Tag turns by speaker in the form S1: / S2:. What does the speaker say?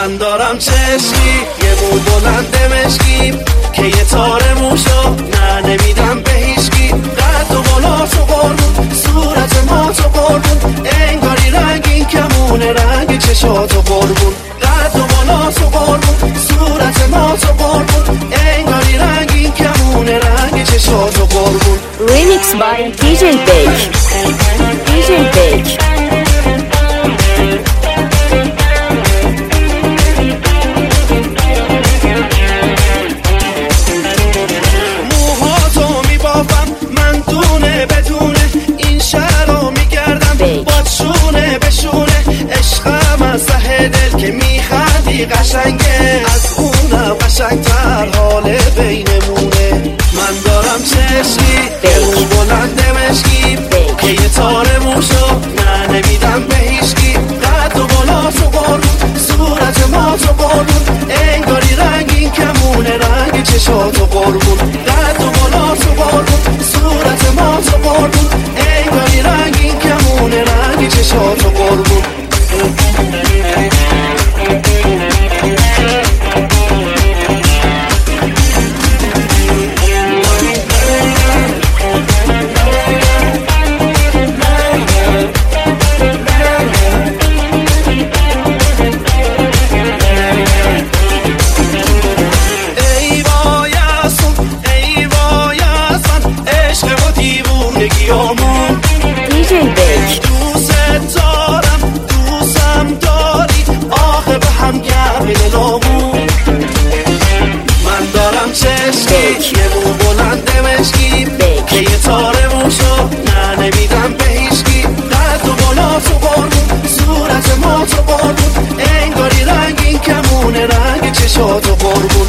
S1: من دارم چشمی یه مو بلند مشکی که یه تار موشو نه نمیدم به هیچکی. قد و بالا تو قربون، صورت ما تو قربون، انگاری رنگین کمونه رنگ چشاتو قربون. قد و بالا تو قربون، صورت ما تو قربون، انگاری رنگین کمونه رنگ چشاتو قربون.
S2: Remix by DJ Beck. DJ Beck.
S1: موهاتو میبافم من دونه بدونه، این شهر رو میگردم باد شونه به شونه. عشقم از ته دل که میخندی قشنگه، از اونم قشنگتر حال بینمونه. من دارم چشمی یه مو بلند مشکی که یه تار موشو نه نمیدم به هیچکی. قد و بالا تو قربون، صورت ما تو قربون، انگاری رنگین کمونه رنگ چشاتو قربون. قد و بالا تو قربون، صورت ما تو قربون، انگاری رنگین کمونه رنگ چشاتو قربون.
S2: DJ Beck.
S1: دوست دارم دوستم داری، آخه به هم گرم دلامون. من دارم چشمی یه مو بلند مشکی که یه تار موشو نه نمیدم به هیچکی. قد و بالا تو قربون، صورت ما تو قربون، انگاری رنگین کمونه رنگ چشاتو قربون.